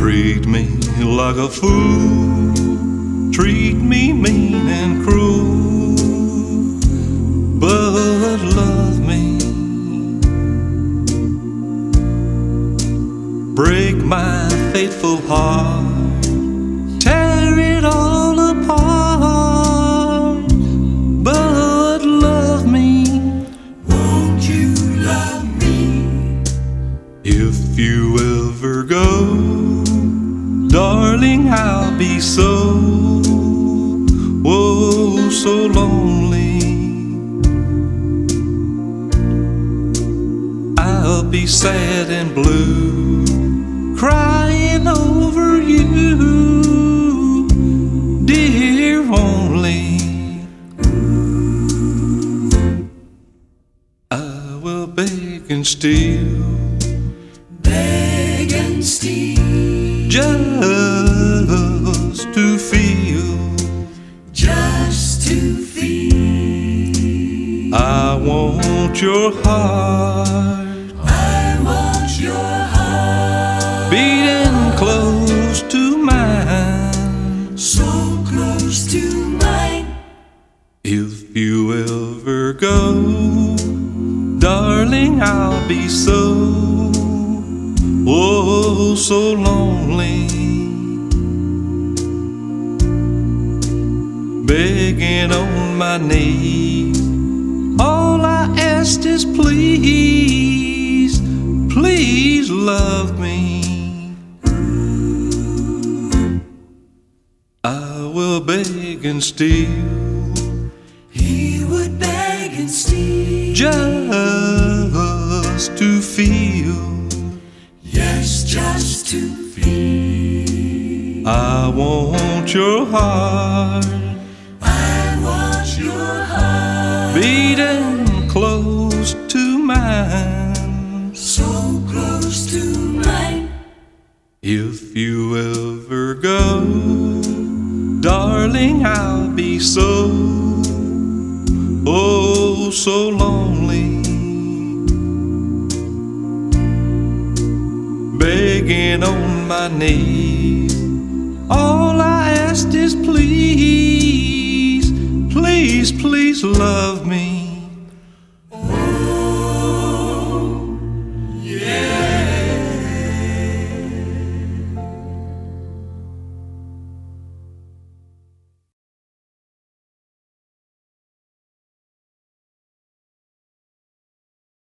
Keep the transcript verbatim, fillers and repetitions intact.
treat me like a fool, treat me mean and cruel, but love me. Break my faithful heart, tear it all apart, but love me. Won't you love me? If you ever go, darling, I'll be so, oh, so lonely. I'll be sad and blue, crying over you, dear only. I will beg and steal, beg and steal, just to feel, just to feel. I want your heart, I want your heart, beating close to mine, so close to mine. If you ever go, darling, I'll be so, oh, so lonely. Begging on my knees, all I ask is please, please love me. I will beg and steal, He would beg and steal, just to feel, yes, just to feel. I want your heart, I want your heart, beating close to mine, so close to mine. If you ever go, darling, I'll be so, oh, so lonely. Begging on my knees, all I ask is please, please, please love me.